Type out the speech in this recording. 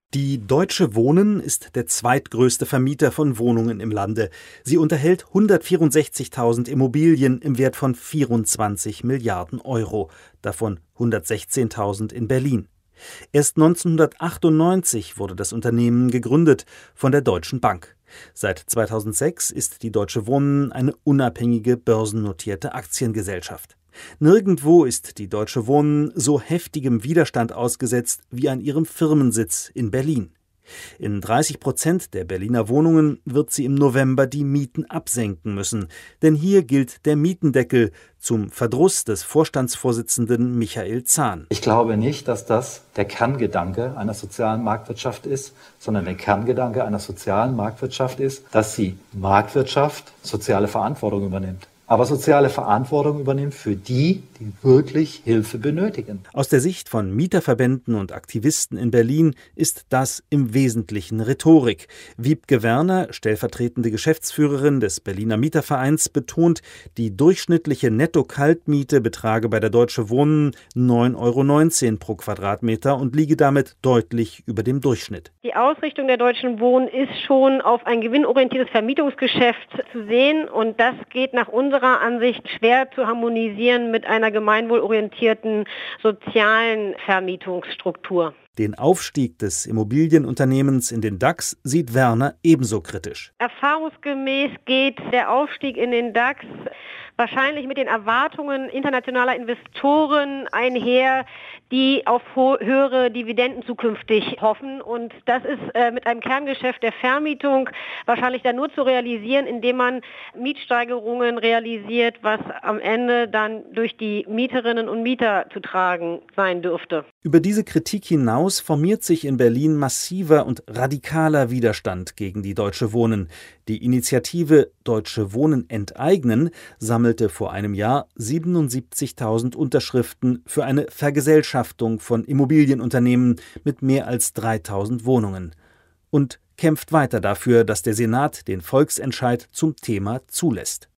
Die Deutsche Wohnen ist der zweitgrößte Vermieter von Wohnungen im Lande. Sie unterhält 164.000 Immobilien im Wert von 24 Milliarden Euro, davon 116.000 in Berlin. Erst 1998 wurde das Unternehmen gegründet von der Deutschen Bank. Seit 2006 ist die Deutsche Wohnen eine unabhängige börsennotierte Aktiengesellschaft. Nirgendwo ist die Deutsche Wohnen so heftigem Widerstand ausgesetzt wie an ihrem Firmensitz in Berlin. In 30% der Berliner Wohnungen wird sie im November die Mieten absenken müssen, denn hier gilt der Mietendeckel, zum Verdruss des Vorstandsvorsitzenden Michael Zahn. Ich glaube nicht, dass das der Kerngedanke einer sozialen Marktwirtschaft ist, sondern der Kerngedanke einer sozialen Marktwirtschaft ist, dass die Marktwirtschaft soziale Verantwortung übernimmt. Aber soziale Verantwortung übernimmt für die, die wirklich Hilfe benötigen. Aus der Sicht von Mieterverbänden und Aktivisten in Berlin ist das im Wesentlichen Rhetorik. Wiebke Werner, stellvertretende Geschäftsführerin des Berliner Mietervereins, betont, die durchschnittliche Netto-Kaltmiete betrage bei der Deutsche Wohnen 9,19 € pro Quadratmeter und liege damit deutlich über dem Durchschnitt. Die Ausrichtung der Deutschen Wohnen ist schon auf ein gewinnorientiertes Vermietungsgeschäft zu sehen, und das geht nach unserer Ansicht schwer zu harmonisieren mit einer gemeinwohlorientierten sozialen Vermietungsstruktur. Den Aufstieg des Immobilienunternehmens in den DAX sieht Werner ebenso kritisch. Erfahrungsgemäß geht der Aufstieg in den DAX wahrscheinlich mit den Erwartungen internationaler Investoren einher, die auf höhere Dividenden zukünftig hoffen. Und das ist mit einem Kerngeschäft der Vermietung wahrscheinlich dann nur zu realisieren, indem man Mietsteigerungen realisiert, was am Ende dann durch die Mieterinnen und Mieter zu tragen sein dürfte. Über diese Kritik hinaus formiert sich in Berlin massiver und radikaler Widerstand gegen die Deutsche Wohnen. Die Initiative Deutsche Wohnen enteignen sammelte vor einem Jahr 77.000 Unterschriften für eine Vergesellschaftung von Immobilienunternehmen mit mehr als 3.000 Wohnungen und kämpft weiter dafür, dass der Senat den Volksentscheid zum Thema zulässt.